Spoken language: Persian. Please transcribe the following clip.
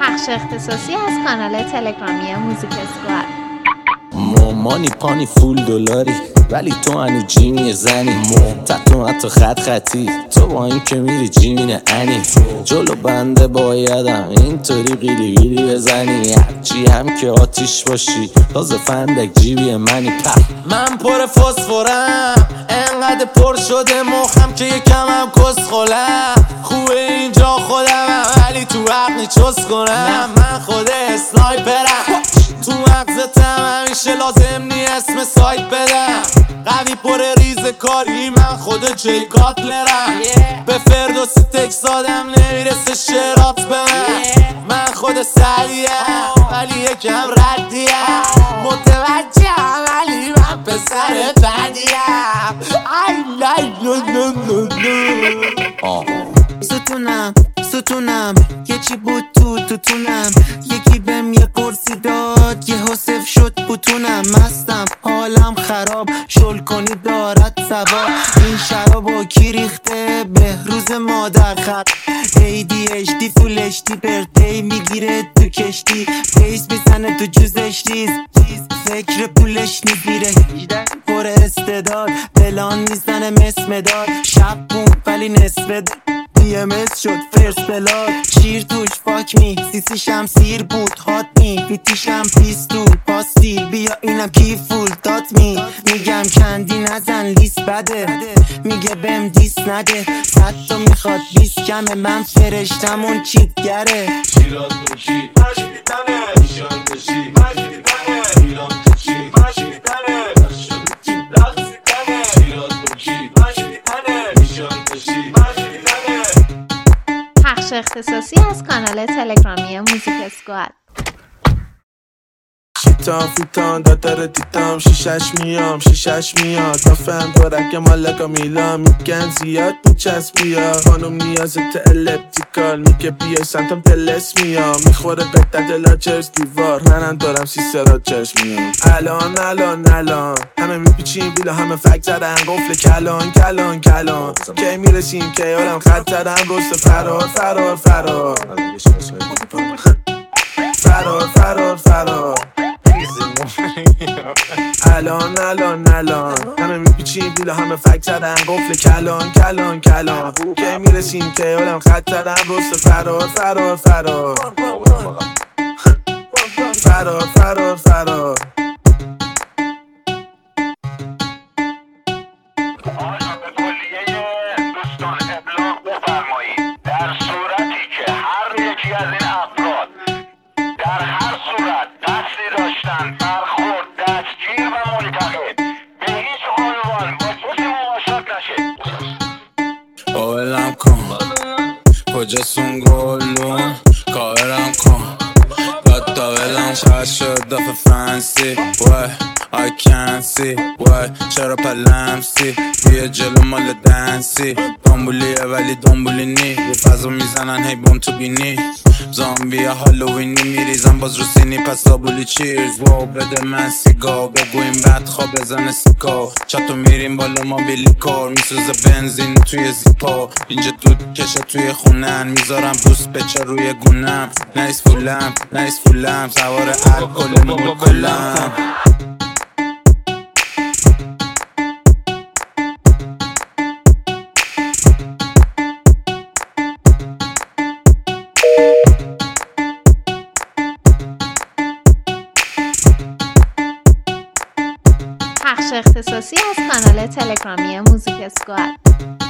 بخش اختصاصی از کانال تلگرامی موزیک اسکواد. مامانی پانی فول دلاری ولی تو هنو جیمی زنی تتو حتی خط خطی تو با این که میری جیمین انی جلو بنده بایدم اینطوری قیلی قیلی بزنی هرچی هم که آتیش باشی تازه فندک جیبی منی من پر فسفورم انقدر پر شده مخم که یکم هم کس خولم خوبه اینجا خودم ولی تو عقلی چس کنم من خود اسنایپرم تو مغزتم همیشه لازم نی اسم سایت بدم قوی پر ریز کاری من خود جی کاتلرم به فردوسی تکس آدم نمیرسه شرات به من خود سریعم ولی یکم ردیم متوجهم ولی من پسر بدیم ستونم یه چی بود توتونم یکی بهم یه قرصی داد یه حسف شد بوتونم مستم حالم خراب شل کنی دارد سوار این شرابو کی ریخته بهروز مادر خط ADHD فول HD برتی میگیره تو کشتی بیس میزنه تو جوزشتیز فکر پولش نگیره پر استعداد بلان میزنه مسمداد شب بود ولی نصف DMS شد فرست بلاد شیر توش فاک می سیسی شمسیر بود هات می بیتیشم پیستول پاستیل بیا اینم کی فول دات می میگم کندی نزن لیست بده میگه بهم دیس نده صد تا میخواد 20 کمه من فرشتم اون چیتگره شیراز باشی مشکیتنه نیشان باشی مشکیتنه ایران توشی مشکیتنه رقصیتنه شیراز باشی مشکیتنه نیشان باشی مشکیتنه. بخش اختصاصی از کانال تلگرامی موزیک اسکواد. شیطان فیتان دادر دیدم شیشش میاد نفهم دارک مالکا میلان میگن زیاد بچس بیا خانم نیازت الپتیکال میگه بیای سمتم دلس میام میخوره قدت لاجرز دیوار منم دارم سیسترات چرش میام الان همه میپیچیم بیلا همه فک زدن قفل کلان کی میرسیم که یارم خط زدن رست فرار الان همه میپیچیم بیلا همه فک زدن قفل کلان کی میرسیم که یارم خط زدن رست فرار آیا به کلیه دوستان ابلاغ بفرمایید در صورتی که هر یکی از این افراد در هر صورت قصدی داشتن برخورد دستگیر و منتقد به هیچ عنوان با کسی مماشات نشه. اولم کن کجاستون گلون کارم کن تا ولم شاید شد دفع فنسی I can't see why چرا پلمسی بیا جلو مال دنسی دنبولیه ولی دنبولی نی رو فضا میزنن هی بوم تو بینی زامبی هالووینی میریزن باز رو سینی پس دابولی چیرز واو بده من سیگار بگو این بد خواب بزنه سیکا چطور میریم بالا ما بیلیکار میسوزه بنزین توی زیپا اینجا دود کشه توی خونن میذارم بوست بچه روی گونم نایس فولم سوار الکل مول کلم بخش اختصاصی از کانال تلگرامی موزیک اسکواد.